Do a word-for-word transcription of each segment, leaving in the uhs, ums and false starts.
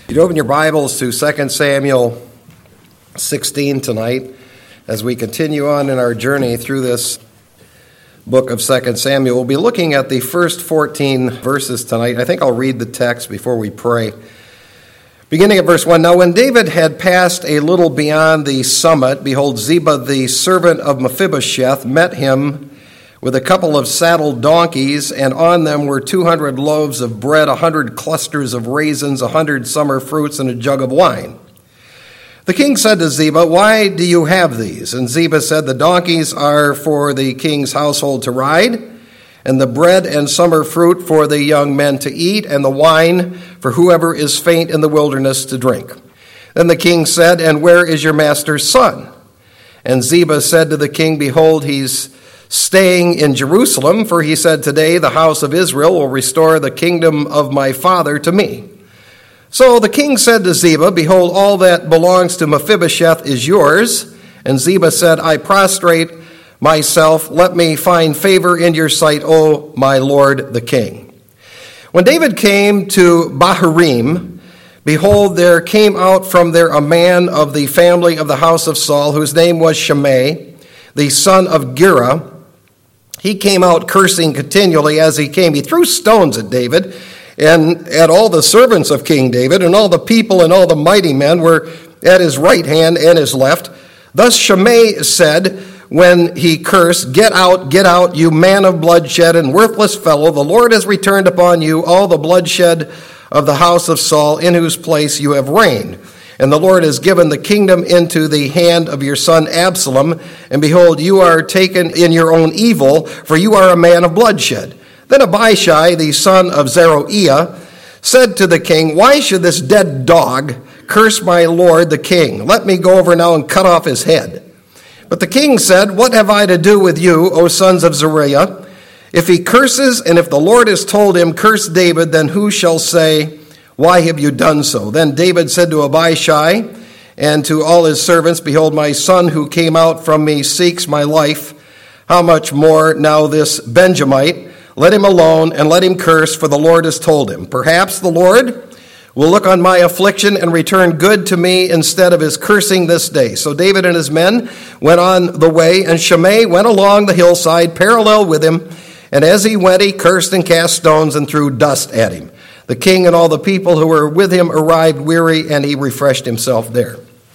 You'd open your Bibles to Second Samuel sixteen tonight as we continue on in our journey through this book of Second Samuel. We'll be looking at the first fourteen verses tonight. I think I'll read the text before we pray. Beginning at verse one, Now when David had passed a little beyond the summit, behold, Ziba, the servant of Mephibosheth, met him with a couple of saddled donkeys, and on them were two hundred loaves of bread, a hundred clusters of raisins, a hundred summer fruits, and a jug of wine. The king said to Ziba, Why do you have these? And Ziba said, The donkeys are for the king's household to ride, and the bread and summer fruit for the young men to eat, and the wine for whoever is faint in the wilderness to drink. Then the king said, And where is your master's son? And Ziba said to the king, Behold, he's staying in Jerusalem, for he said, Today the house of Israel will restore the kingdom of my father to me. So the king said to Ziba, Behold, all that belongs to Mephibosheth is yours. And Ziba said, I prostrate myself. Let me find favor in your sight, O my lord the king. When David came to Bahurim, behold, there came out from there a man of the family of the house of Saul, whose name was Shimei, the son of Gera. He came out cursing continually as he came. He threw stones at David and at all the servants of King David, and all the people and all the mighty men were at his right hand and his left. Thus Shimei said, when he cursed, Get out, get out, you man of bloodshed and worthless fellow. The Lord has returned upon you all the bloodshed of the house of Saul, in whose place you have reigned. And the Lord has given the kingdom into the hand of your son Absalom. And behold, you are taken in your own evil, for you are a man of bloodshed. Then Abishai, the son of Zeruiah, said to the king, Why should this dead dog curse my lord the king? Let me go over now and cut off his head. But the king said, What have I to do with you, O sons of Zeruiah? If he curses, and if the Lord has told him, Curse David, then who shall say, Why have you done so? Then David said to Abishai and to all his servants, Behold, my son who came out from me seeks my life. How much more now this Benjamite? Let him alone and let him curse, for the Lord has told him. Perhaps the Lord will look on my affliction and return good to me instead of his cursing this day. So David and his men went on the way, and Shimei went along the hillside parallel with him. And as he went, he cursed and cast stones and threw dust at him. The king and all the people who were with him arrived weary, and he refreshed himself there.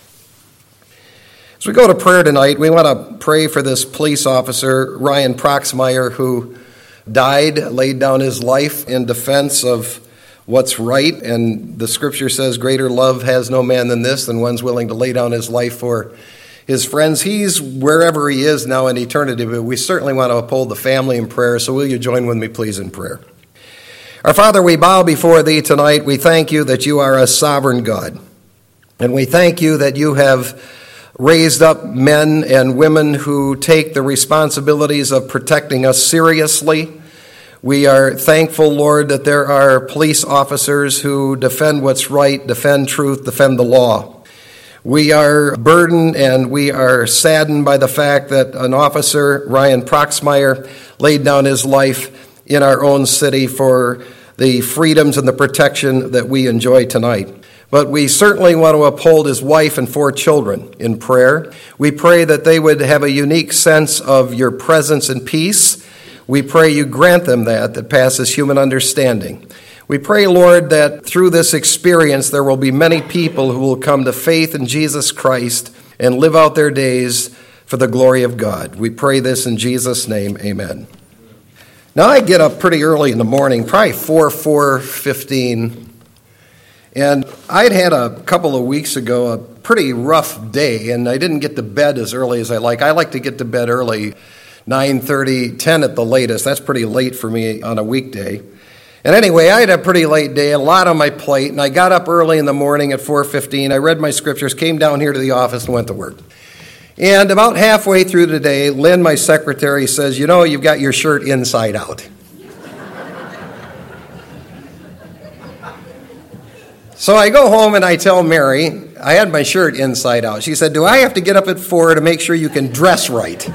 As we go to prayer tonight, we want to pray for this police officer, Ryan Proxmire, who died, laid down his life in defense of what's right. And the scripture says, Greater love has no man than this, than one's willing to lay down his life for his friends. He's wherever he is now in eternity, but we certainly want to uphold the family in prayer. So will you join with me, please, in prayer? Our Father, we bow before Thee tonight. We thank You that You are a sovereign God. And we thank You that You have raised up men and women who take the responsibilities of protecting us seriously. We are thankful, Lord, that there are police officers who defend what's right, defend truth, defend the law. We are burdened and we are saddened by the fact that an officer, Ryan Proxmire, laid down his life in our own city for the freedoms and the protection that we enjoy tonight. But we certainly want to uphold his wife and four children in prayer. We pray that they would have a unique sense of Your presence and peace. We pray You grant them that, that passes human understanding. We pray, Lord, that through this experience there will be many people who will come to faith in Jesus Christ and live out their days for the glory of God. We pray this in Jesus' name, amen. Now I get up pretty early in the morning, probably four, four fifteen, and I'd had a couple of weeks ago a pretty rough day, and I didn't get to bed as early as I like. I like to get to bed early, nine thirty, ten at the latest. That's pretty late for me on a weekday. And anyway, I had a pretty late day, a lot on my plate, and I got up early in the morning at four fifteen. I read my scriptures, came down here to the office, and went to work. And about halfway through the day, Lynn, my secretary, says, You know, you've got your shirt inside out. So I go home and I tell Mary, I had my shirt inside out. She said, Do I have to get up at four to make sure you can dress right?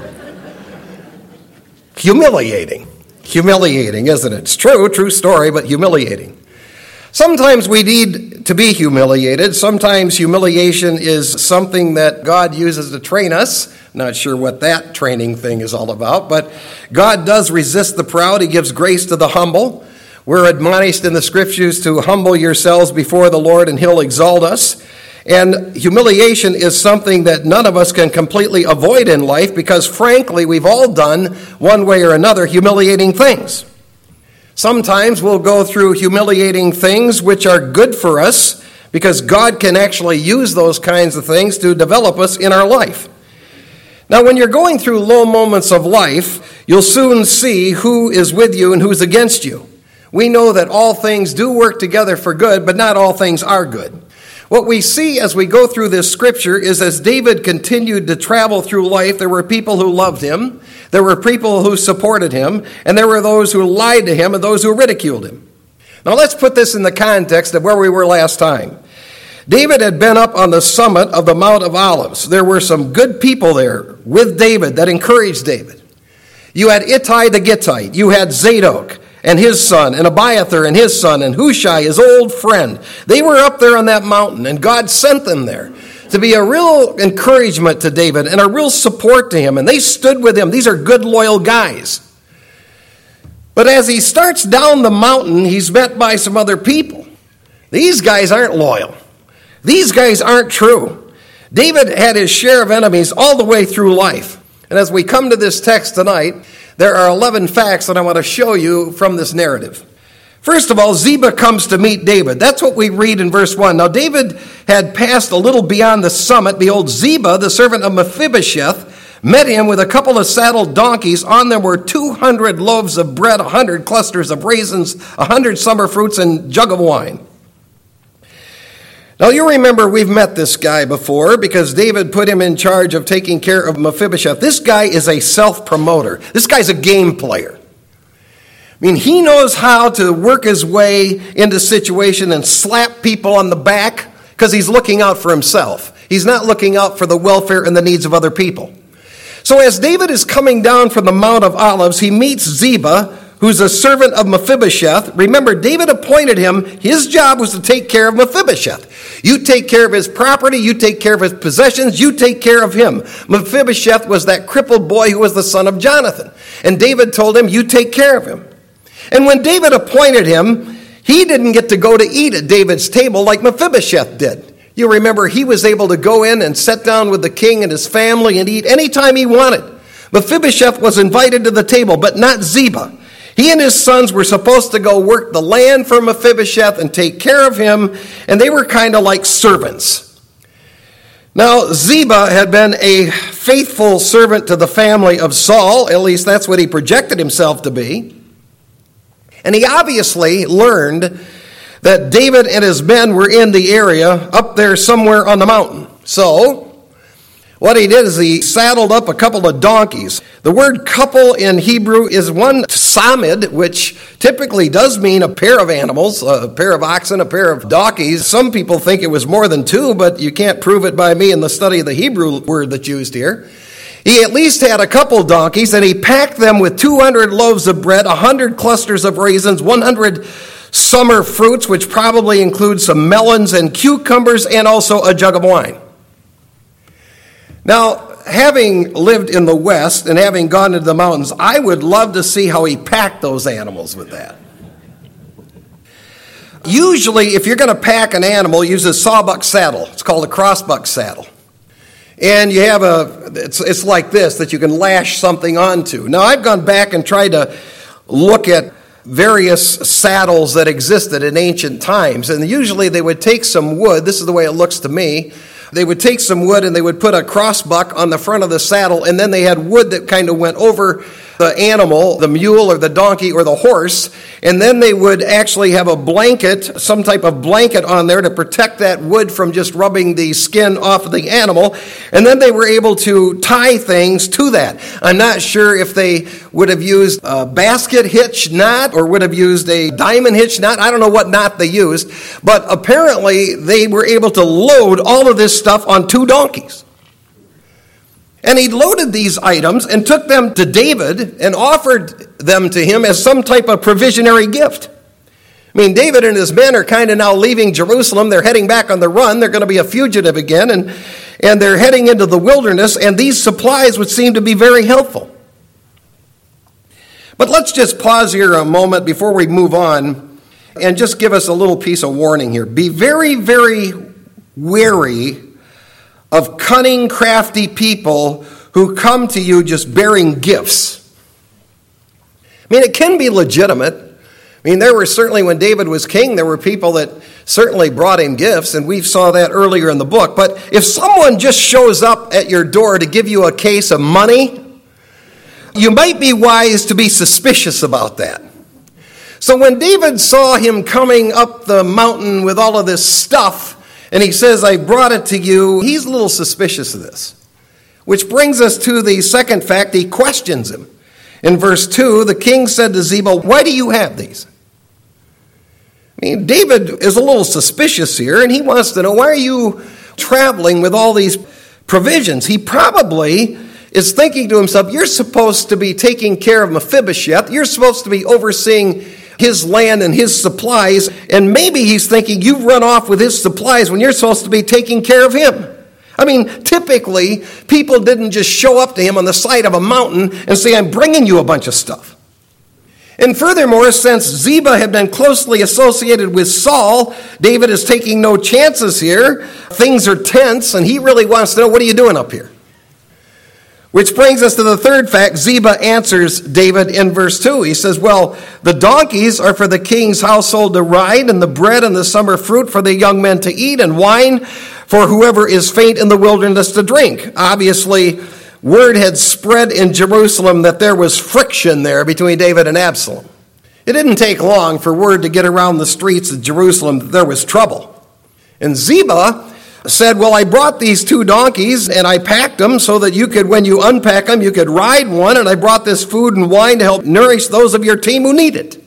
Humiliating. Humiliating, isn't it? It's true, true story, but humiliating. Sometimes we need to be humiliated. Sometimes humiliation is something that God uses to train us. Not sure what that training thing is all about, but God does resist the proud. He gives grace to the humble. We're admonished in the scriptures to humble yourselves before the Lord, and he'll exalt us. And humiliation is something that none of us can completely avoid in life because, frankly, we've all done, one way or another, humiliating things. Sometimes we'll go through humiliating things which are good for us because God can actually use those kinds of things to develop us in our life. Now, when you're going through low moments of life, you'll soon see who is with you and who's against you. We know that all things do work together for good, but not all things are good. What we see as we go through this scripture is as David continued to travel through life, there were people who loved him, there were people who supported him, and there were those who lied to him and those who ridiculed him. Now let's put this in the context of where we were last time. David had been up on the summit of the Mount of Olives. There were some good people there with David that encouraged David. You had Ittai the Gittite, you had Zadok and his son, and Abiathar and his son, and Hushai, his old friend. They were up there on that mountain, and God sent them there to be a real encouragement to David and a real support to him, and they stood with him. These are good, loyal guys. But as he starts down the mountain, he's met by some other people. These guys aren't loyal. These guys aren't true. David had his share of enemies all the way through life. And as we come to this text tonight, there are eleven facts that I want to show you from this narrative. First of all, Ziba comes to meet David. That's what we read in verse one. Now, David had passed a little beyond the summit. Behold, Ziba, the servant of Mephibosheth, met him with a couple of saddled donkeys. On them were two hundred loaves of bread, one hundred clusters of raisins, one hundred summer fruits, and a jug of wine. Now, you remember we've met this guy before because David put him in charge of taking care of Mephibosheth. This guy is a self-promoter. This guy's a game player. I mean, he knows how to work his way into situation and slap people on the back because he's looking out for himself. He's not looking out for the welfare and the needs of other people. So as David is coming down from the Mount of Olives, he meets Ziba, who's a servant of Mephibosheth. Remember, David appointed him. His job was to take care of Mephibosheth. You take care of his property. You take care of his possessions. You take care of him. Mephibosheth was that crippled boy who was the son of Jonathan. And David told him, you take care of him. And when David appointed him, he didn't get to go to eat at David's table like Mephibosheth did. You remember, he was able to go in and sit down with the king and his family and eat anytime he wanted. Mephibosheth was invited to the table, but not Ziba. He and his sons were supposed to go work the land for Mephibosheth and take care of him, and they were kind of like servants. Now, Ziba had been a faithful servant to the family of Saul, at least that's what he projected himself to be. And he obviously learned that David and his men were in the area up there somewhere on the mountain. So what he did is he saddled up a couple of donkeys. The word couple in Hebrew is one samid, which typically does mean a pair of animals, a pair of oxen, a pair of donkeys. Some people think it was more than two, but you can't prove it by me in the study of the Hebrew word that's used here. He at least had a couple donkeys, and he packed them with two hundred loaves of bread, one hundred clusters of raisins, one hundred summer fruits, which probably include some melons and cucumbers, and also a jug of wine. Now, having lived in the West and having gone into the mountains, I would love to see how he packed those animals with that. Usually, if you're going to pack an animal, use a sawbuck saddle. It's called a crossbuck saddle. And you have a, it's, it's like this, that you can lash something onto. Now, I've gone back and tried to look at various saddles that existed in ancient times, and usually they would take some wood. This is the way it looks to me. They would take some wood and they would put a crossbuck on the front of the saddle, and then they had wood that kind of went over the animal, the mule or the donkey or the horse, and then they would actually have a blanket, some type of blanket on there to protect that wood from just rubbing the skin off of the animal, and then they were able to tie things to that. I'm not sure if they would have used a basket hitch knot or would have used a diamond hitch knot. I don't know what knot they used, but apparently they were able to load all of this stuff on two donkeys. And he loaded these items and took them to David and offered them to him as some type of provisionary gift. I mean, David and his men are kind of now leaving Jerusalem. They're heading back on the run. They're going to be a fugitive again, and, and they're heading into the wilderness, and these supplies would seem to be very helpful. But let's just pause here a moment before we move on and just give us a little piece of warning here. Be very, very wary of cunning, crafty people who come to you just bearing gifts. I mean, it can be legitimate. I mean, there were certainly, when David was king, there were people that certainly brought him gifts, and we saw that earlier in the book. But if someone just shows up at your door to give you a case of money, you might be wise to be suspicious about that. So when David saw him coming up the mountain with all of this stuff, and he says, I brought it to you, he's a little suspicious of this. Which brings us to the second fact, he questions him. In verse two, the king said to Ziba, why do you have these? I mean, David is a little suspicious here, and he wants to know, why are you traveling with all these provisions? He probably is thinking to himself, you're supposed to be taking care of Mephibosheth. You're supposed to be overseeing his land and his supplies. And maybe he's thinking, you've run off with his supplies when you're supposed to be taking care of him. I mean, typically, people didn't just show up to him on the side of a mountain and say, I'm bringing you a bunch of stuff. And furthermore, since Ziba had been closely associated with Saul, David is taking no chances here. Things are tense, and he really wants to know, what are you doing up here? Which brings us to the third fact. Ziba answers David in verse two. He says, well, the donkeys are for the king's household to ride, and the bread and the summer fruit for the young men to eat, and wine for whoever is faint in the wilderness to drink. Obviously, word had spread in Jerusalem that there was friction there between David and Absalom. It didn't take long for word to get around the streets of Jerusalem that there was trouble. And Ziba said, well, I brought these two donkeys and I packed them so that you could, when you unpack them, you could ride one, and I brought this food and wine to help nourish those of your team who need it.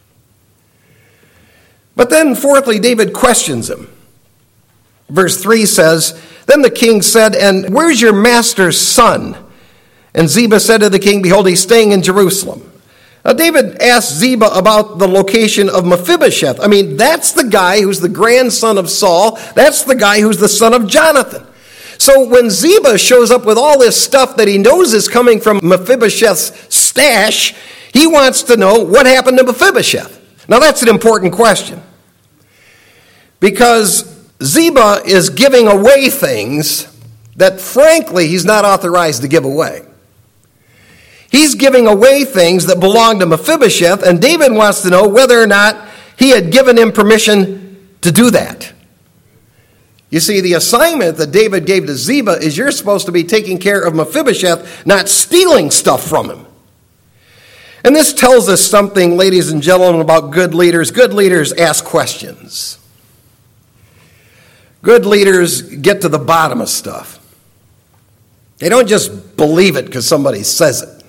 But then, fourthly, David questions him. Verse three says, then the king said, and where's your master's son? And Ziba said to the king, behold, he's staying in Jerusalem. Now, David asked Ziba about the location of Mephibosheth. I mean, that's the guy who's the grandson of Saul. That's the guy who's the son of Jonathan. So when Ziba shows up with all this stuff that he knows is coming from Mephibosheth's stash, he wants to know what happened to Mephibosheth. Now, that's an important question, because Ziba is giving away things that, frankly, he's not authorized to give away. He's giving away things that belong to Mephibosheth, and David wants to know whether or not he had given him permission to do that. You see, the assignment that David gave to Ziba is you're supposed to be taking care of Mephibosheth, not stealing stuff from him. And this tells us something, ladies and gentlemen, about good leaders. Good leaders ask questions. Good leaders get to the bottom of stuff. They don't just believe it because somebody says it.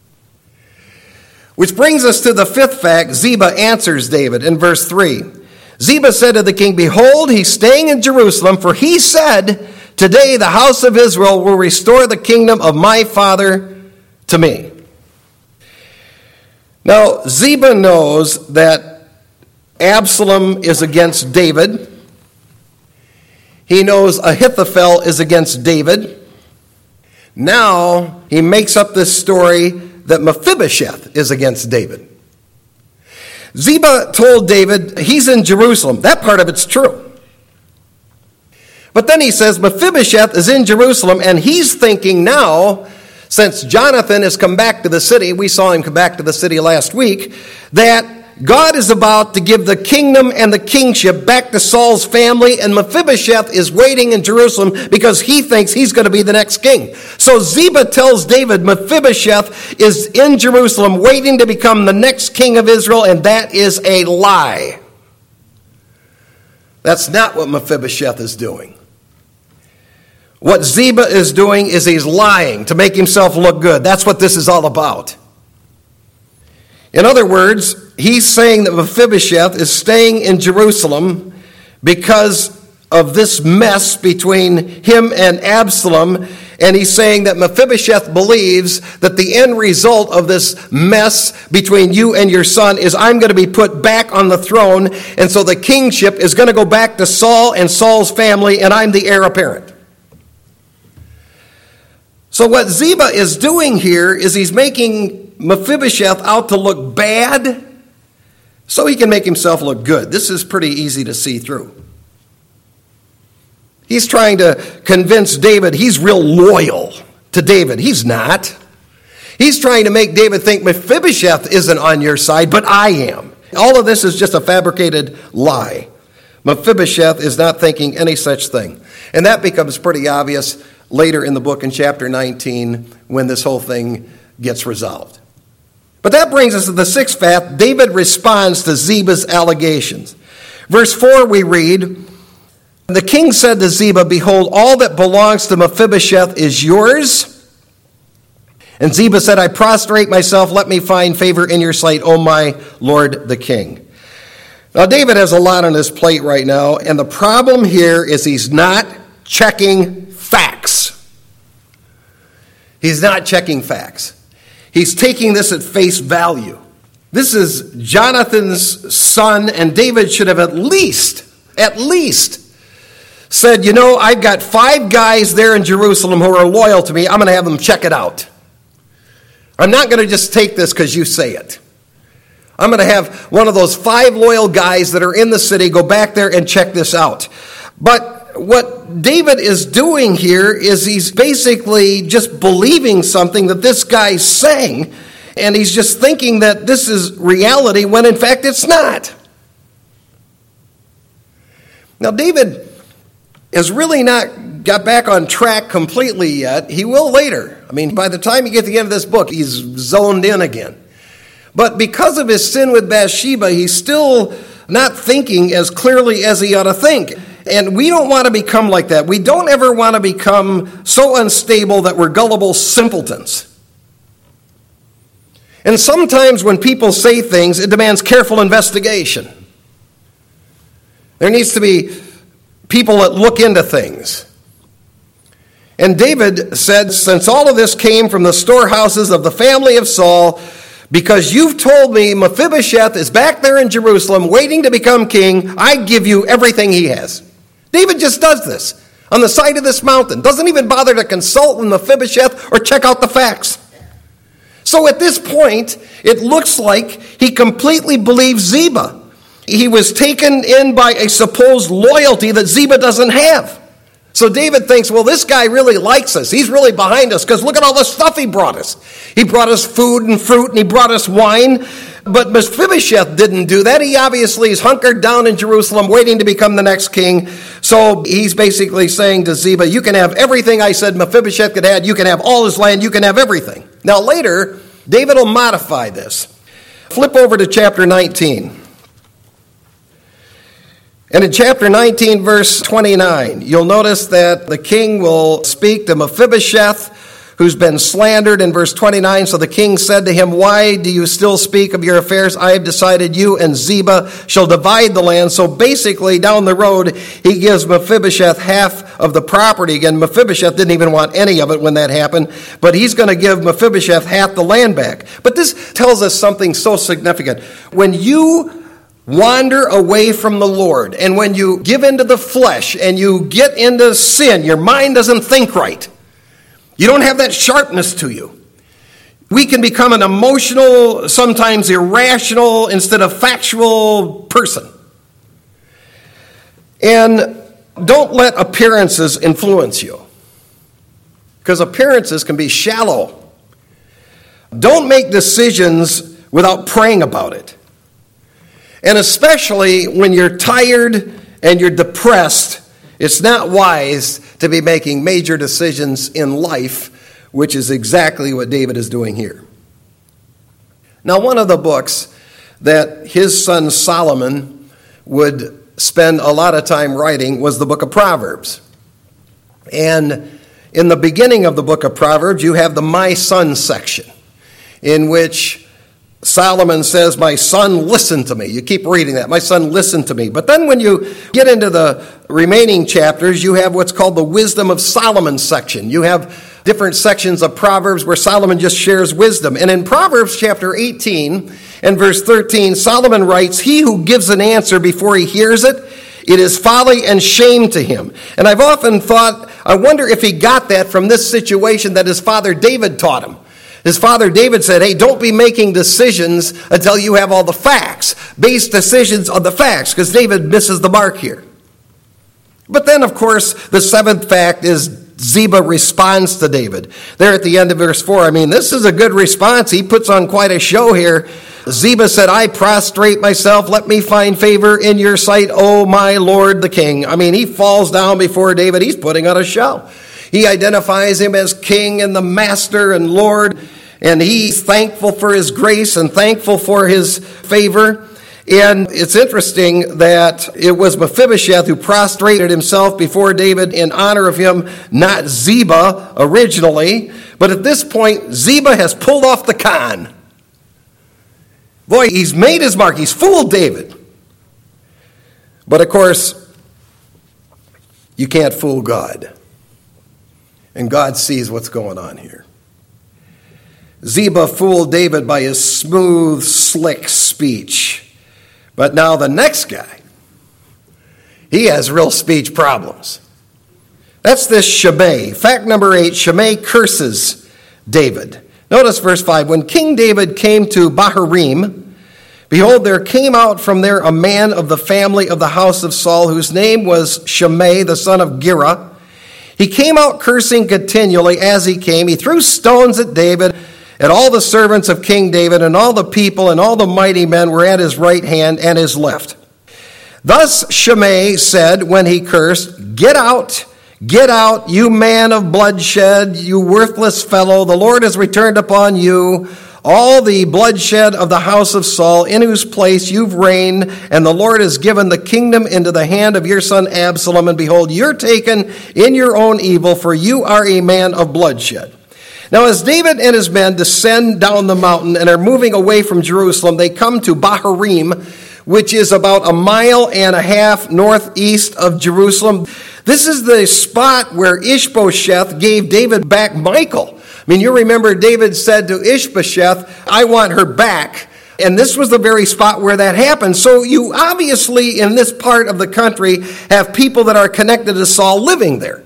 Which brings us to the fifth fact. Ziba answers David in verse three. Ziba said to the king, behold, he's staying in Jerusalem, for he said, today the house of Israel will restore the kingdom of my father to me. Now, Ziba knows that Absalom is against David. He knows Ahithophel is against David. Now, he makes up this story that Mephibosheth is against David. Ziba told David he's in Jerusalem. That part of it's true. But then he says Mephibosheth is in Jerusalem, and he's thinking now, since Jonathan has come back to the city, we saw him come back to the city last week, that God is about to give the kingdom and the kingship back to Saul's family, and Mephibosheth is waiting in Jerusalem because he thinks he's going to be the next king. So Ziba tells David Mephibosheth is in Jerusalem waiting to become the next king of Israel, and that is a lie. That's not what Mephibosheth is doing. What Ziba is doing is he's lying to make himself look good. That's what this is all about. In other words, he's saying that Mephibosheth is staying in Jerusalem because of this mess between him and Absalom, And he's saying that Mephibosheth believes that the end result of this mess between you and your son is I'm going to be put back on the throne. And so the kingship is going to go back to Saul and Saul's family, and I'm the heir apparent. So what Ziba is doing here is he's making Mephibosheth out to look bad so he can make himself look good. This is pretty easy to see through. He's trying to convince David he's real loyal to David. He's not. He's trying to make David think Mephibosheth isn't on your side, but I am. All of this is just a fabricated lie. Mephibosheth is not thinking any such thing. And that becomes pretty obvious later in the book in chapter nineteen when this whole thing gets resolved. But that brings us to the sixth fact. David responds to Ziba's allegations. Verse four we read, the king said to Ziba, behold, all that belongs to Mephibosheth is yours. And Ziba said, I prostrate myself, let me find favor in your sight, O my lord the king. Now David has a lot on his plate right now, and the problem here is he's not checking facts. He's not checking facts. He's taking this at face value. This is Jonathan's son, and David should have at least, at least, said, you know, I've got five guys there in Jerusalem who are loyal to me. I'm going to have them check it out. I'm not going to just take this because you say it. I'm going to have one of those five loyal guys that are in the city go back there and check this out. But what David is doing here is he's basically just believing something that this guy's saying, and he's just thinking that this is reality when in fact it's not. Now David has really not got back on track completely yet. He will later. I mean, by the time you get to the end of this book, he's zoned in again. But because of his sin with Bathsheba, he's still not thinking as clearly as he ought to think. And we don't want to become like that. We don't ever want to become so unstable that we're gullible simpletons. And sometimes when people say things, it demands careful investigation. There needs to be people that look into things. And David said, since all of this came from the storehouses of the family of Saul, because you've told me Mephibosheth is back there in Jerusalem waiting to become king, I give you everything he has. David just does this on the side of this mountain. Doesn't even bother to consult with Mephibosheth or check out the facts. So at this point, it looks like he completely believes Ziba. He was taken in by a supposed loyalty that Ziba doesn't have. So David thinks, well, this guy really likes us. He's really behind us because look at all the stuff he brought us. He brought us food and fruit and he brought us wine. But Mephibosheth didn't do that. He obviously is hunkered down in Jerusalem waiting to become the next king. So he's basically saying to Ziba, you can have everything I said Mephibosheth could have. You can have all his land. You can have everything. Now later, David will modify this. Flip over to chapter nineteen. And in chapter nineteen, verse twenty-nine, you'll notice that the king will speak to Mephibosheth, who's been slandered in verse twenty-nine. So the king said to him, why do you still speak of your affairs? I have decided you and Ziba shall divide the land. So basically, down the road, he gives Mephibosheth half of the property. Again, Mephibosheth didn't even want any of it when that happened, but he's going to give Mephibosheth half the land back. But this tells us something so significant. When you wander away from the Lord, and when you give into the flesh and you get into sin, your mind doesn't think right. You don't have that sharpness to you. We can become an emotional, sometimes irrational, instead of factual person. And don't let appearances influence you, because appearances can be shallow. Don't make decisions without praying about it. And especially when you're tired and you're depressed, it's not wise to be making major decisions in life, which is exactly what David is doing here. Now, one of the books that his son Solomon would spend a lot of time writing was the book of Proverbs. And in the beginning of the book of Proverbs, you have the My Son section, in which Solomon says, my son, listen to me. You keep reading that. My son, listen to me. But then when you get into the remaining chapters, you have what's called the Wisdom of Solomon section. You have different sections of Proverbs where Solomon just shares wisdom. And in Proverbs chapter eighteen and verse thirteen, Solomon writes, he who gives an answer before he hears it, it is folly and shame to him. And I've often thought, I wonder if he got that from this situation that his father David taught him. His father David said, hey, don't be making decisions until you have all the facts. Base decisions on the facts, because David misses the mark here. But then, of course, the seventh fact is Ziba responds to David. There at the end of verse four, I mean, this is a good response. He puts on quite a show here. Ziba said, I prostrate myself. Let me find favor in your sight, O my Lord the king. I mean, he falls down before David. He's putting on a show. He identifies him as king and the master and Lord, and he's thankful for his grace and thankful for his favor. And it's interesting that it was Mephibosheth who prostrated himself before David in honor of him, not Ziba originally. But at this point, Ziba has pulled off the con. Boy, he's made his mark. He's fooled David. But of course, you can't fool God. And God sees what's going on here. Ziba fooled David by his smooth, slick speech. But now the next guy, he has real speech problems. That's this Shimei. Fact number eight, Shimei curses David. Notice verse five. When King David came to Bahurim, behold, there came out from there a man of the family of the house of Saul, whose name was Shimei, the son of Gera. He came out cursing continually as he came. He threw stones at David, at all the servants of King David, and all the people and all the mighty men were at his right hand and his left. Thus Shimei said when he cursed, Get out, get out, you man of bloodshed, you worthless fellow. The Lord has returned upon you all the bloodshed of the house of Saul, in whose place you've reigned, and the Lord has given the kingdom into the hand of your son Absalom. And behold, you're taken in your own evil, for you are a man of bloodshed. Now, as David and his men descend down the mountain and are moving away from Jerusalem, they come to Bahurim, which is about a mile and a half northeast of Jerusalem. This is the spot where Ishbosheth gave David back Michal. I mean, you remember David said to Ishbosheth, I want her back. And this was the very spot where that happened. So you obviously, in this part of the country, have people that are connected to Saul living there.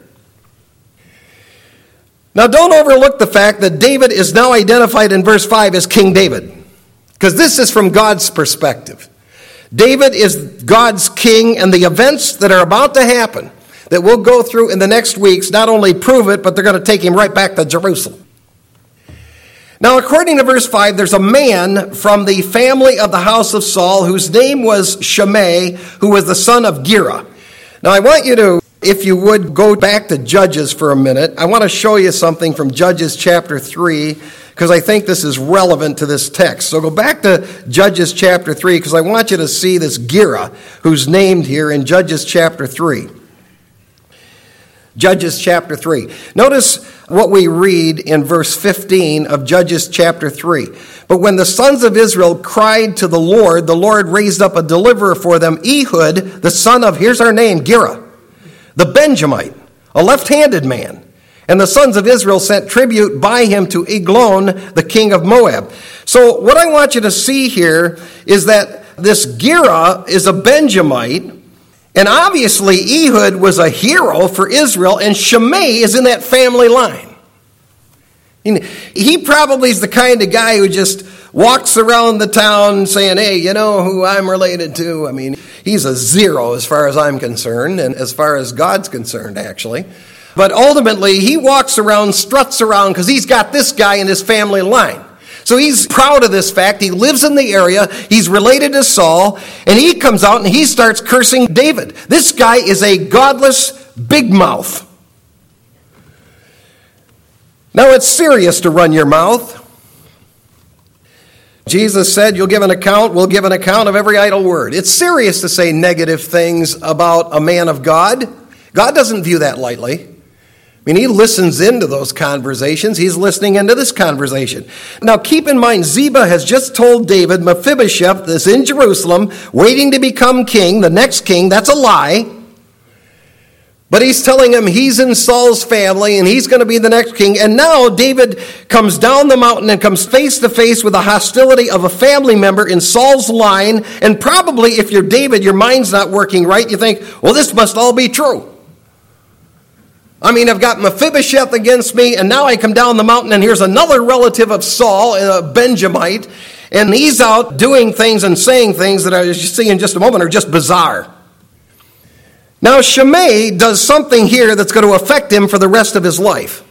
Now, don't overlook the fact that David is now identified in verse five as King David, because this is from God's perspective. David is God's king, and the events that are about to happen that we'll go through in the next weeks not only prove it, but they're going to take him right back to Jerusalem. Now, according to verse five, there's a man from the family of the house of Saul whose name was Shimei, who was the son of Gera. Now, I want you to, if you would, go back to Judges for a minute. I want to show you something from Judges chapter three, because I think this is relevant to this text. So go back to Judges chapter three, because I want you to see this Gera, who's named here in Judges chapter three. Judges chapter three. Notice what we read in verse fifteen of Judges chapter three. But when the sons of Israel cried to the Lord, the Lord raised up a deliverer for them, Ehud, the son of, here's our name, Gera, the Benjamite, a left-handed man. And the sons of Israel sent tribute by him to Eglon, the king of Moab. So what I want you to see here is that this Gera is a Benjamite, and obviously Ehud was a hero for Israel, and Shimei is in that family line. He probably is the kind of guy who just walks around the town saying, hey, you know who I'm related to? I mean, he's a zero as far as I'm concerned, and as far as God's concerned, actually. But ultimately, he walks around, struts around, because he's got this guy in his family line. So he's proud of this fact. He lives in the area. He's related to Saul. And he comes out and he starts cursing David. This guy is a godless big mouth. Now, it's serious to run your mouth. Jesus said, you'll give an account, we'll give an account of every idle word. It's serious to say negative things about a man of God. God doesn't view that lightly. I mean, he listens into those conversations. He's listening into this conversation. Now, keep in mind, Ziba has just told David Mephibosheth is in Jerusalem, waiting to become king, the next king. That's a lie. But he's telling him he's in Saul's family and he's going to be the next king. And now David comes down the mountain and comes face to face with the hostility of a family member in Saul's line. And probably if you're David, your mind's not working right. You think, well, this must all be true. I mean, I've got Mephibosheth against me, and now I come down the mountain, and here's another relative of Saul, a Benjamite, and he's out doing things and saying things that, as you see in just a moment, are just bizarre. Now, Shimei does something here that's going to affect him for the rest of his life.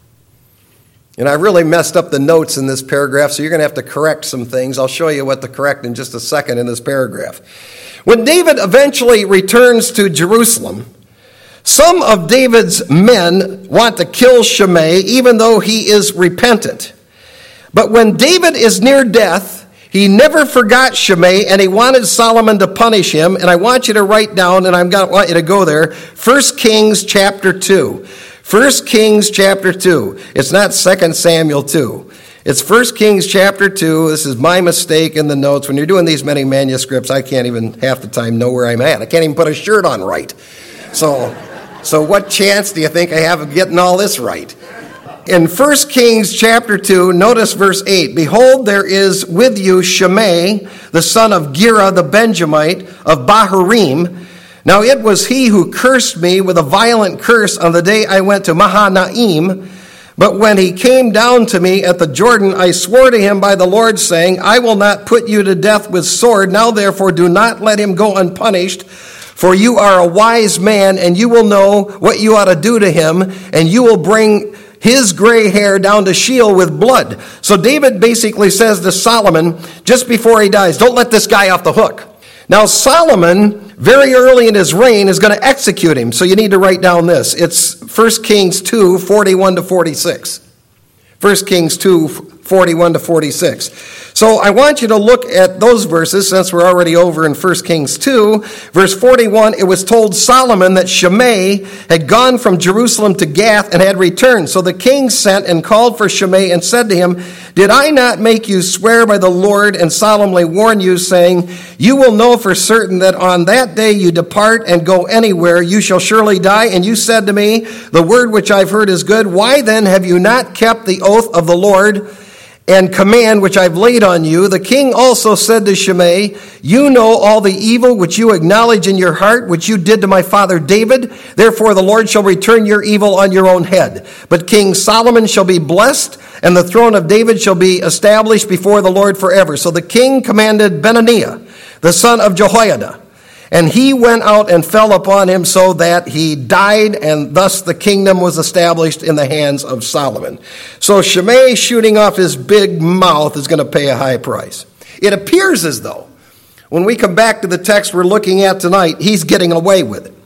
And I really messed up the notes in this paragraph, so you're going to have to correct some things. I'll show you what to correct in just a second in this paragraph. When David eventually returns to Jerusalem, some of David's men want to kill Shimei, even though he is repentant. But when David is near death, he never forgot Shimei, and he wanted Solomon to punish him. And I want you to write down, and I want you to go there, First Kings chapter two. First Kings chapter two. It's not Second Samuel two. It's First Kings chapter two. This is my mistake in the notes. When you're doing these many manuscripts, I can't even half the time know where I'm at. I can't even put a shirt on right. So... So what chance do you think I have of getting all this right? In First Kings chapter two, notice verse eight. Behold, there is with you Shimei, the son of Gera the Benjamite of Bahurim. Now it was he who cursed me with a violent curse on the day I went to Mahanaim. But when he came down to me at the Jordan, I swore to him by the Lord, saying, I will not put you to death with sword. Now therefore do not let him go unpunished. For you are a wise man, and you will know what you ought to do to him, and you will bring his gray hair down to Sheol with blood. So David basically says to Solomon, just before he dies, don't let this guy off the hook. Now Solomon, very early in his reign, is going to execute him. So you need to write down this. It's First Kings two, forty-one to forty-six. First Kings two, forty-one to forty-six. So I want you to look at those verses, since we're already over in First Kings two. Verse forty-one, it was told Solomon that Shimei had gone from Jerusalem to Gath and had returned. So the king sent and called for Shimei and said to him, did I not make you swear by the Lord and solemnly warn you, saying, you will know for certain that on that day you depart and go anywhere, you shall surely die. And you said to me, the word which I've heard is good. Why then have you not kept the oath of the Lord and command which I've laid on you? The king also said to Shimei, you know all the evil which you acknowledge in your heart, which you did to my father David. Therefore the Lord shall return your evil on your own head. But King Solomon shall be blessed, and the throne of David shall be established before the Lord forever. So the king commanded Benaiah, the son of Jehoiada, and he went out and fell upon him so that he died, and thus the kingdom was established in the hands of Solomon. So Shimei, shooting off his big mouth, is going to pay a high price. It appears as though, when we come back to the text we're looking at tonight, he's getting away with it.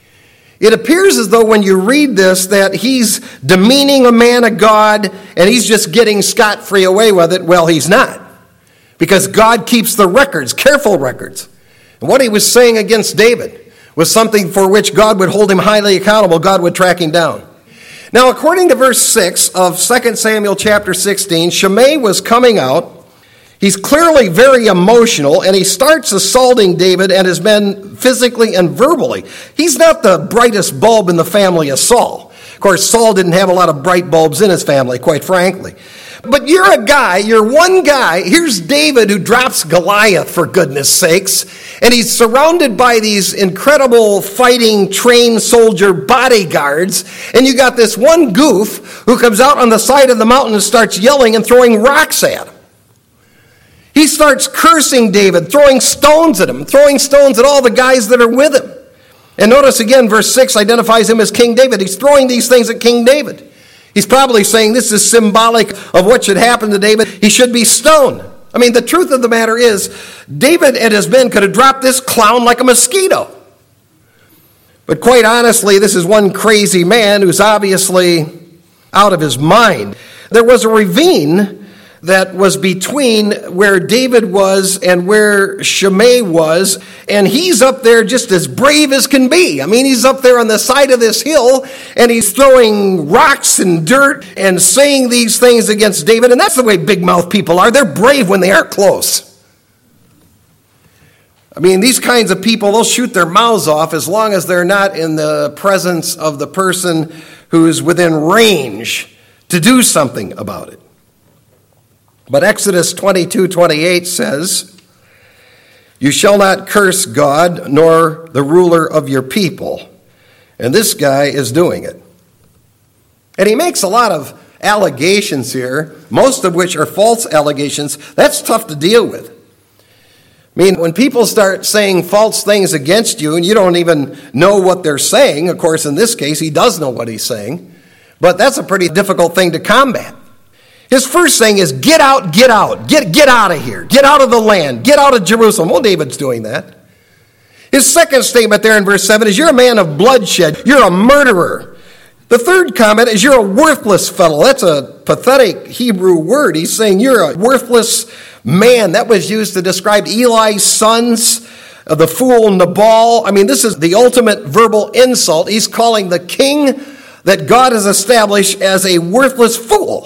It appears as though when you read this that he's demeaning a man of God and he's just getting scot-free away with it. Well, he's not. Because God keeps the records, careful records. And what he was saying against David was something for which God would hold him highly accountable. God would track him down. Now, according to verse six of Second Samuel chapter sixteen, Shimei was coming out. He's clearly very emotional, and he starts assaulting David and his men physically and verbally. He's not the brightest bulb in the family of Saul. Of course, Saul didn't have a lot of bright bulbs in his family, quite frankly. But you're a guy, you're one guy. Here's David who drops Goliath, for goodness sakes. And he's surrounded by these incredible fighting trained soldier bodyguards. And you got this one goof who comes out on the side of the mountain and starts yelling and throwing rocks at him. He starts cursing David, throwing stones at him, throwing stones at all the guys that are with him. And notice again, verse six identifies him as King David. He's throwing these things at King David. He's probably saying this is symbolic of what should happen to David. He should be stoned. I mean, the truth of the matter is, David and his men could have dropped this clown like a mosquito. But quite honestly, this is one crazy man who's obviously out of his mind. There was a ravine that was between where David was and where Shimei was, and he's up there just as brave as can be. I mean, he's up there on the side of this hill, and he's throwing rocks and dirt and saying these things against David, and that's the way big-mouth people are. They're brave when they aren't close. I mean, these kinds of people, they'll shoot their mouths off as long as they're not in the presence of the person who's within range to do something about it. But Exodus twenty-two twenty-eight says, "You shall not curse God nor the ruler of your people." And this guy is doing it. And he makes a lot of allegations here, most of which are false allegations. That's tough to deal with. I mean, when people start saying false things against you and you don't even know what they're saying, of course, in this case, he does know what he's saying, but that's a pretty difficult thing to combat. His first thing is, get out, get out, get, get out of here, get out of the land, get out of Jerusalem. Well, David's doing that. His second statement there in verse seven is, you're a man of bloodshed, you're a murderer. The third comment is, you're a worthless fellow. That's a pathetic Hebrew word. He's saying you're a worthless man. That was used to describe Eli's sons, uh, the fool Nabal. I mean, this is the ultimate verbal insult. He's calling the king that God has established as a worthless fool.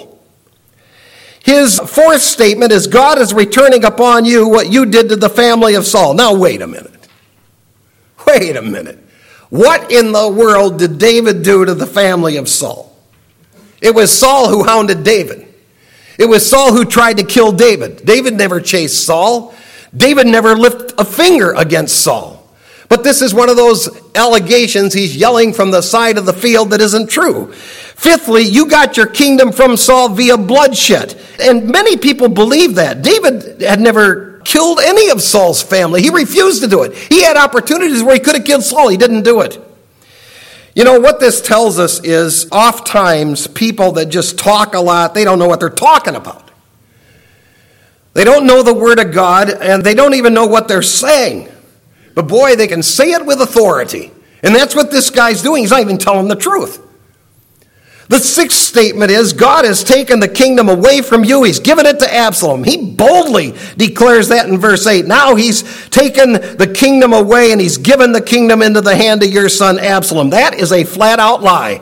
His fourth statement is, God is returning upon you what you did to the family of Saul. Now, wait a minute. Wait a minute. What in the world did David do to the family of Saul? It was Saul who hounded David. It was Saul who tried to kill David. David never chased Saul. David never lifted a finger against Saul. But this is one of those allegations he's yelling from the side of the field that isn't true. Fifthly, you got your kingdom from Saul via bloodshed. And many people believe that. David had never killed any of Saul's family. He refused to do it. He had opportunities where he could have killed Saul. He didn't do it. You know, what this tells us is oftentimes people that just talk a lot, they don't know what they're talking about. They don't know the Word of God, and they don't even know what they're saying. But boy, they can say it with authority. And that's what this guy's doing. He's not even telling the truth. The sixth statement is, God has taken the kingdom away from you. He's given it to Absalom. He boldly declares that in verse eight. Now he's taken the kingdom away and he's given the kingdom into the hand of your son Absalom. That is a flat out lie.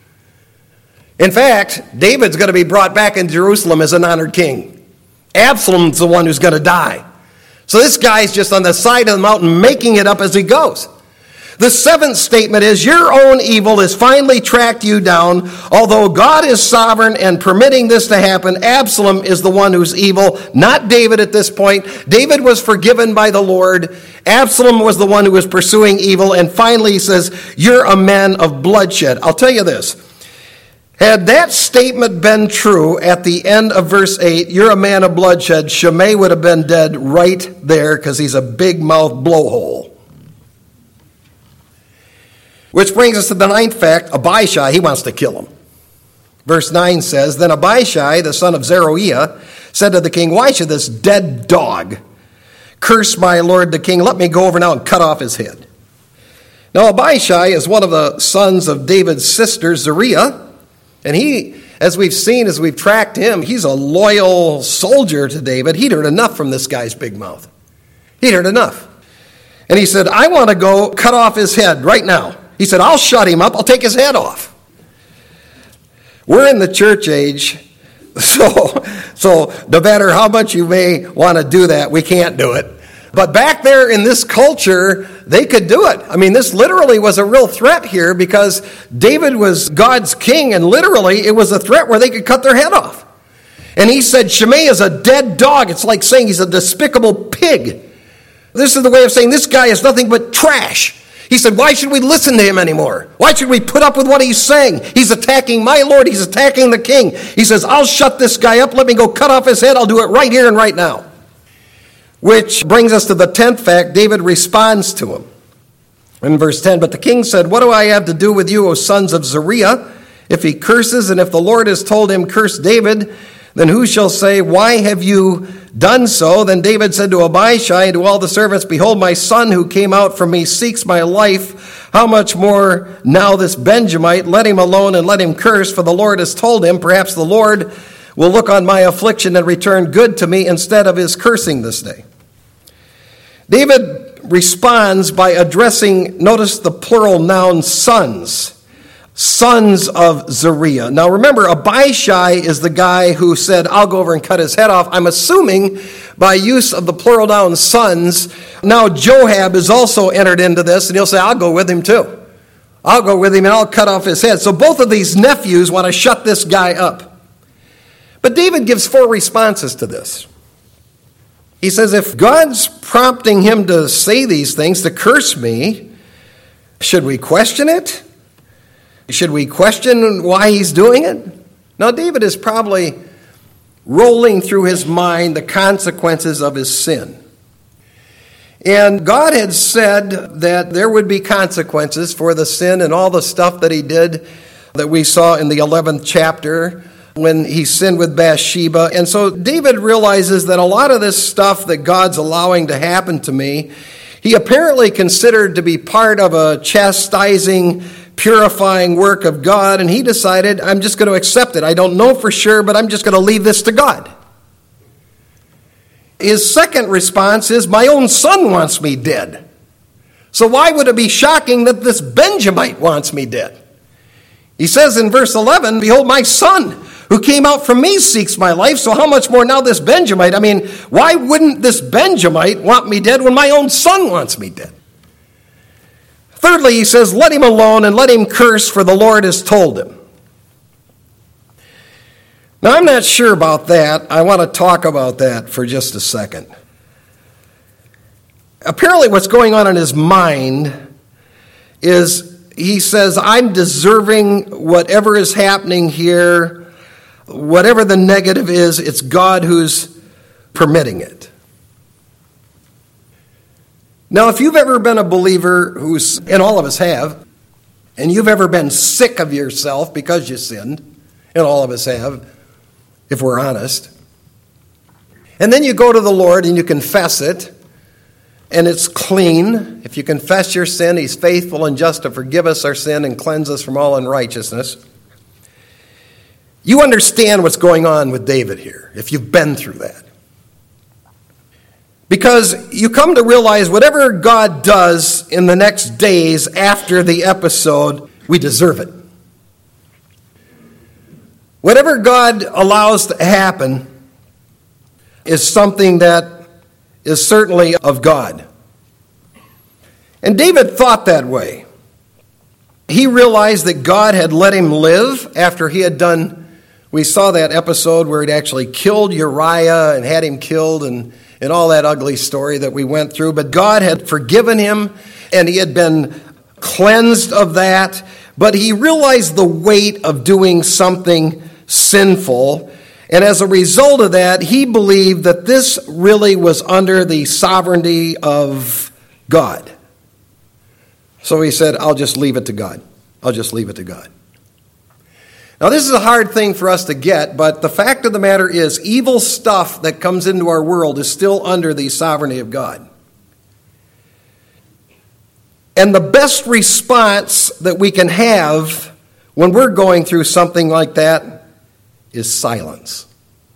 In fact, David's going to be brought back in Jerusalem as an honored king. Absalom's the one who's going to die. So this guy's just on the side of the mountain making it up as he goes. The seventh statement is, your own evil has finally tracked you down. Although God is sovereign and permitting this to happen, Absalom is the one who's evil, not David at this point. David was forgiven by the Lord. Absalom was the one who was pursuing evil. And finally he says, you're a man of bloodshed. I'll tell you this. Had that statement been true at the end of verse eight, you're a man of bloodshed, Shimei would have been dead right there because he's a big-mouthed blowhole. Which brings us to the ninth fact, Abishai, he wants to kill him. Verse nine says, then Abishai, the son of Zeruiah, said to the king, why should this dead dog curse my lord the king? Let me go over now and cut off his head. Now Abishai is one of the sons of David's sister, Zeruiah, and he, as we've seen, as we've tracked him, he's a loyal soldier to David. He'd heard enough from this guy's big mouth. He'd heard enough. And he said, I want to go cut off his head right now. He said, I'll shut him up. I'll take his head off. We're in the church age, so, so no matter how much you may want to do that, we can't do it. But back there in this culture, they could do it. I mean, this literally was a real threat here because David was God's king, and literally it was a threat where they could cut their head off. And he said, Shimei is a dead dog. It's like saying he's a despicable pig. This is the way of saying this guy is nothing but trash. He said, why should we listen to him anymore? Why should we put up with what he's saying? He's attacking my Lord. He's attacking the king. He says, I'll shut this guy up. Let me go cut off his head. I'll do it right here and right now. Which brings us to the tenth fact. David responds to him. In verse ten, but the king said, what do I have to do with you, O sons of Zeruiah? If he curses, and if the Lord has told him, curse David, then who shall say, why have you done so? Then David said to Abishai and to all the servants, behold, my son who came out from me seeks my life. How much more now this Benjamite? Let him alone and let him curse, for the Lord has told him. Perhaps the Lord will look on my affliction and return good to me instead of his cursing this day. David responds by addressing, notice the plural noun, sons. Sons of Zeruiah. Now remember, Abishai is the guy who said, I'll go over and cut his head off. I'm assuming by use of the plural noun sons, now Joab is also entered into this, and he'll say, I'll go with him too. I'll go with him and I'll cut off his head. So both of these nephews want to shut this guy up. But David gives four responses to this. He says, if God's prompting him to say these things, to curse me, should we question it? Should we question why he's doing it? Now, David is probably rolling through his mind the consequences of his sin. And God had said that there would be consequences for the sin and all the stuff that he did that we saw in the eleventh chapter when he sinned with Bathsheba. And so David realizes that a lot of this stuff that God's allowing to happen to me, he apparently considered to be part of a chastising, purifying work of God, and he decided, I'm just going to accept it. I don't know for sure, but I'm just going to leave this to God. His second response is, my own son wants me dead. So why would it be shocking that this Benjamite wants me dead? He says in verse eleven, behold, my son who came out from me seeks my life, so how much more now this Benjamite? I mean, why wouldn't this Benjamite want me dead when my own son wants me dead? Thirdly, he says, let him alone and let him curse, for the Lord has told him. Now, I'm not sure about that. I want to talk about that for just a second. Apparently, what's going on in his mind is he says, I'm deserving whatever is happening here, whatever the negative is, it's God who's permitting it. Now, if you've ever been a believer, who's, and all of us have, and you've ever been sick of yourself because you sinned, and all of us have, if we're honest, and then you go to the Lord and you confess it, and it's clean. If you confess your sin, he's faithful and just to forgive us our sin and cleanse us from all unrighteousness. You understand what's going on with David here, if you've been through that. Because you come to realize whatever God does in the next days after the episode, we deserve it. Whatever God allows to happen is something that is certainly of God. And David thought that way. He realized that God had let him live after he had done, we saw that episode where he'd actually killed Uriah and had him killed and and all that ugly story that we went through. But God had forgiven him, and he had been cleansed of that. But he realized the weight of doing something sinful. And as a result of that, he believed that this really was under the sovereignty of God. So he said, I'll just leave it to God. I'll just leave it to God. Now, this is a hard thing for us to get, but the fact of the matter is, evil stuff that comes into our world is still under the sovereignty of God. And the best response that we can have when we're going through something like that is silence.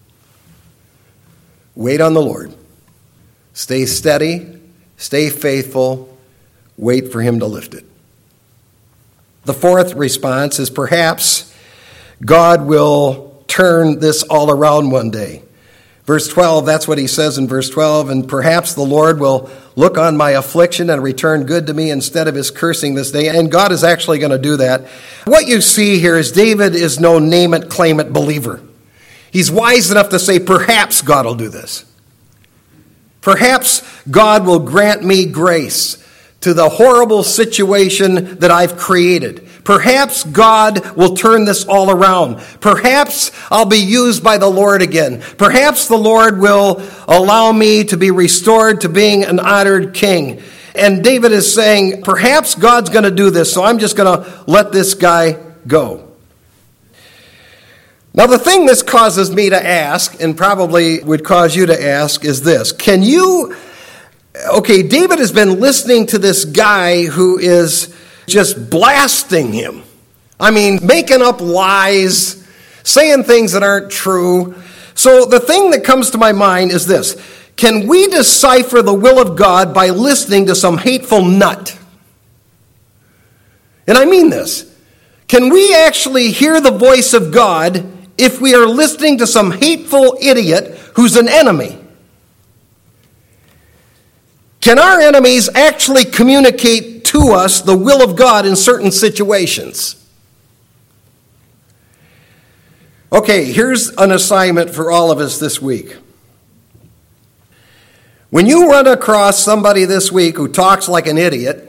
Wait on the Lord. Stay steady, stay faithful, wait for him to lift it. The fourth response is perhaps God will turn this all around one day. Verse twelve, that's what he says in verse twelve, and perhaps the Lord will look on my affliction and return good to me instead of his cursing this day. And God is actually going to do that. What you see here is David is no name it, claim it believer. He's wise enough to say, perhaps God will do this. Perhaps God will grant me grace to the horrible situation that I've created. Perhaps God will turn this all around. Perhaps I'll be used by the Lord again. Perhaps the Lord will allow me to be restored to being an honored king. And David is saying, perhaps God's going to do this, so I'm just going to let this guy go. Now, the thing this causes me to ask, and probably would cause you to ask, is this. Can you... Okay, David has been listening to this guy who is just blasting him. I mean, making up lies, saying things that aren't true. So the thing that comes to my mind is this. Can we decipher the will of God by listening to some hateful nut? And I mean this. Can we actually hear the voice of God if we are listening to some hateful idiot who's an enemy? Can our enemies actually communicate to us the will of God in certain situations? Okay, here's an assignment for all of us this week. When you run across somebody this week who talks like an idiot,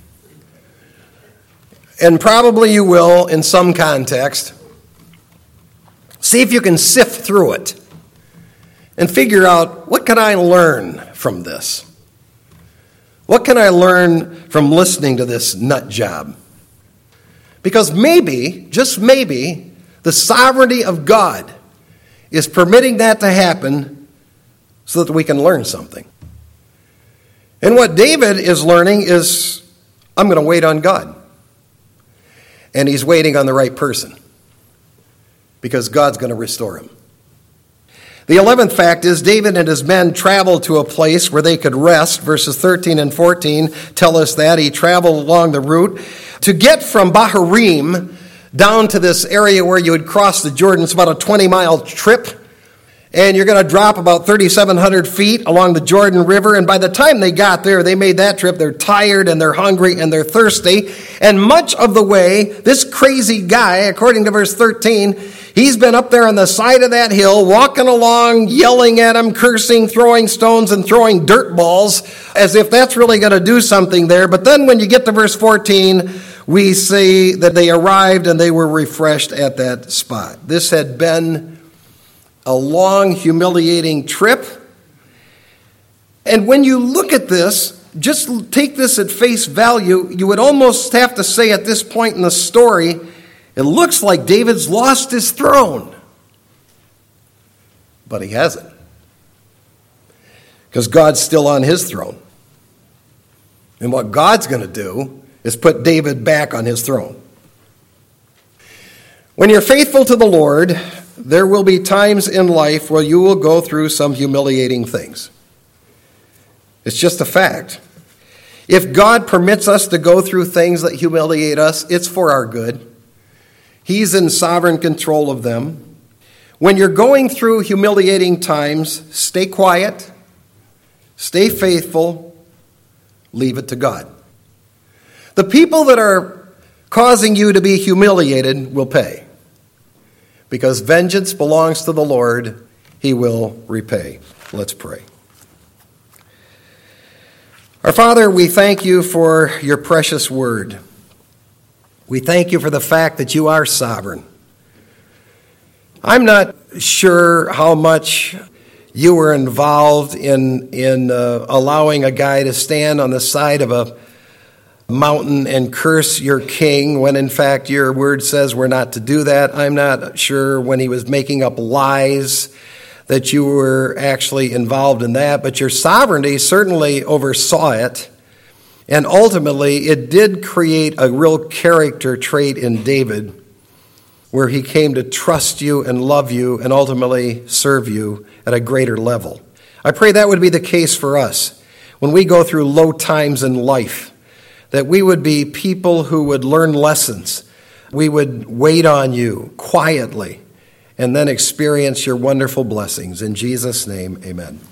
and probably you will in some context, see if you can sift through it and figure out, what can I learn from this? What can I learn from listening to this nut job? Because maybe, just maybe, the sovereignty of God is permitting that to happen so that we can learn something. And what David is learning is, I'm going to wait on God. And he's waiting on the right person, because God's going to restore him. The eleventh fact is David and his men traveled to a place where they could rest. Verses thirteen and fourteen tell us that. He traveled along the route to get from Bahurim down to this area where you would cross the Jordan. It's about a twenty-mile trip. And you're going to drop about thirty-seven hundred feet along the Jordan River. And by the time they got there, they made that trip. They're tired and they're hungry and they're thirsty. And much of the way, this crazy guy, according to verse thirteen, he's been up there on the side of that hill, walking along, yelling at him, cursing, throwing stones, and throwing dirt balls, as if that's really going to do something there. But then when you get to verse fourteen, we see that they arrived and they were refreshed at that spot. This had been a long, humiliating trip. And when you look at this, just take this at face value, you would almost have to say at this point in the story, it looks like David's lost his throne. But he hasn't. Because God's still on his throne. And what God's going to do is put David back on his throne. When you're faithful to the Lord, there will be times in life where you will go through some humiliating things. It's just a fact. If God permits us to go through things that humiliate us, it's for our good. He's in sovereign control of them. When you're going through humiliating times, stay quiet, stay faithful, leave it to God. The people that are causing you to be humiliated will pay. Because vengeance belongs to the Lord, he will repay. Let's pray. Our Father, we thank you for your precious word. We thank you for the fact that you are sovereign. I'm not sure how much you were involved in, in uh, allowing a guy to stand on the side of a mountain and curse your king when in fact your word says we're not to do that. I'm not sure when he was making up lies that you were actually involved in that, but your sovereignty certainly oversaw it. And ultimately it did create a real character trait in David where he came to trust you and love you and ultimately serve you at a greater level. I pray that would be the case for us when we go through low times in life, that we would be people who would learn lessons. We would wait on you quietly and then experience your wonderful blessings. In Jesus' name, amen.